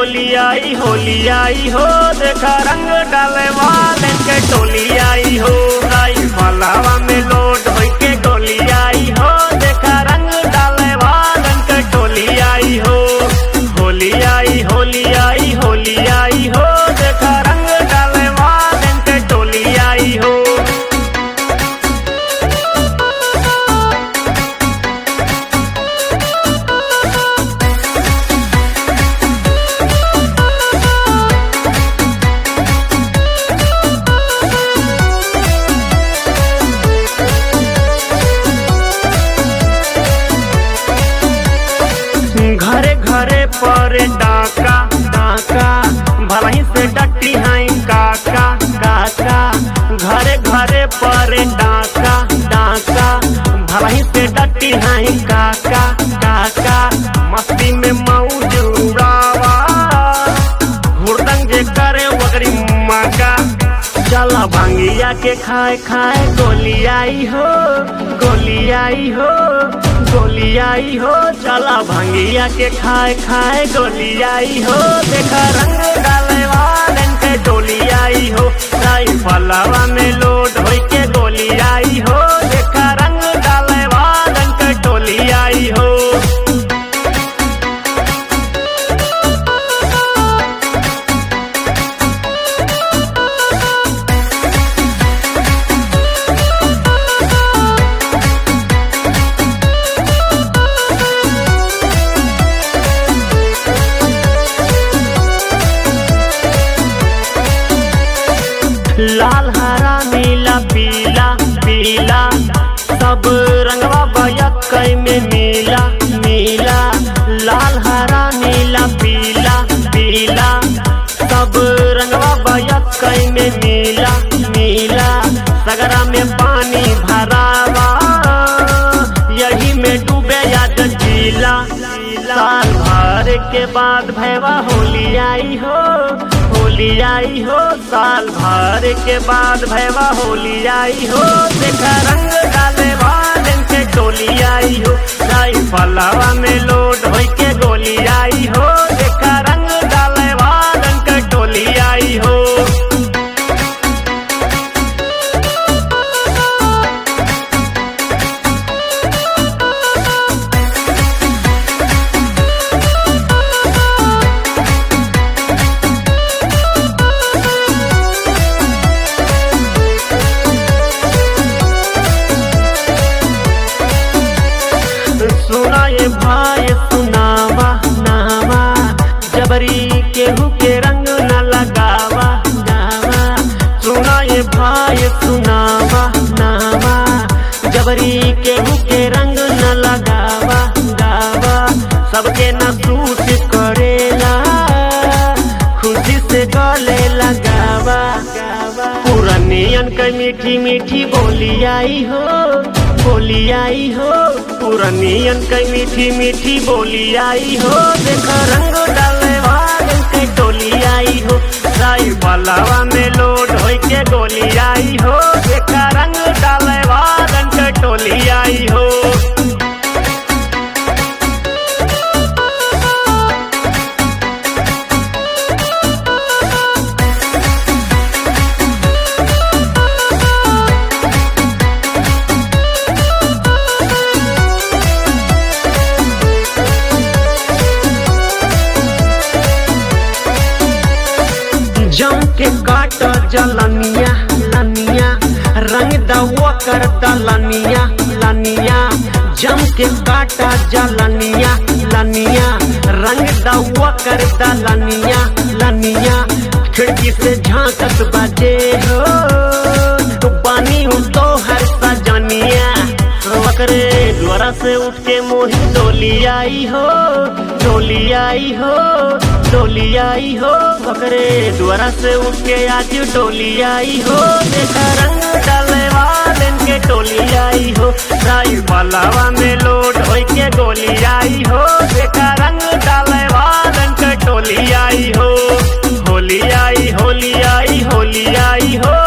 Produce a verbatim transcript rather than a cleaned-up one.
होली आई होली आई हो, देखा रंग डाले वाले के टोली आई हो। आई फलावा में लोड होई के गोली आई हो, देखा रंग डाले वाले के टोली आई हो। होली आई होली आई होली आई हो, देखा रंग डाले वाले के टोली आई हो। घरे घरे पर डाका डाका, भलाई से डटी है काका काका। घरे घरे पर डाका डाका, भलाई से डटी है काका काका। मस्ती में मौज उड़ावा, हुड़दंग जे करे वगरी माका। चला भांगिया के खाए खाए गोली आई हो, गोली आई हो, गोली आई हो। चला भांगिया के खाए खाए गोली आई हो, देखा रंग डाले वाले के टोली आई हो। आई फलावा में लोड होई के गोली आई हो, देखा रंग डाले वाले के टोली आई हो। लाल हरा नीला पीला पीला, सब रंगवा बयक में मिला मिला। लाल हरा नीला पीला पीला, सब रंगवा बयक में मिला मिला। सगरा में पानी भरावा, यही में डूबे याद जिला। साल भर के बाद भैया होली आई हो, होली आई हो। साल भर के बाद भैया होली आई हो, देखा रंग डाले वाले के टोली आई हो। आई फलावा में लोड होई के गोली आई हो, देखा रंग डाले वाले के टोली आई हो। सुना ये भाई सुनावा नावा, जबरी केहू के रंग न लगावा नावा। सुना ये भाई सुनावा नावा, जबरी केहू के रंग न लगावा गावा। सबके न सूट करेला, खुशी से गले लगावा गावा। पुरानियन के मीठी मीठी बोली आई हो, बोली आई हो। पुरानियन के मीठी मीठी बोली आई हो, देखा रंग डाले वाले के टोली आई हो। आई फलावा में लोड होई के गोली आई हो, देखा रंग डाले वाले के टोली आई हो। जम के काट जलनिया लनिया, रंग दवा करता लनिया लनिया। जम के काटा जलनिया लनिया, रंग दवा करता लनिया लनिया। खिड़की से झांकत बजे हो, तो पानी हूँ तो हर सजनिया। वकरे द्वारा से उठ के मोही डोली आई हो, डोली आई हो, डोली आई हो। वकरे द्वारा से उठ के आज डोली आई हो, देखा रंग डाले वाले के टोली आई हो। आई फलावा में लोड होई के गोली आई हो, देखा रंग डाले वाले के टोली आई हो। होली आई होली आई होली आई हो,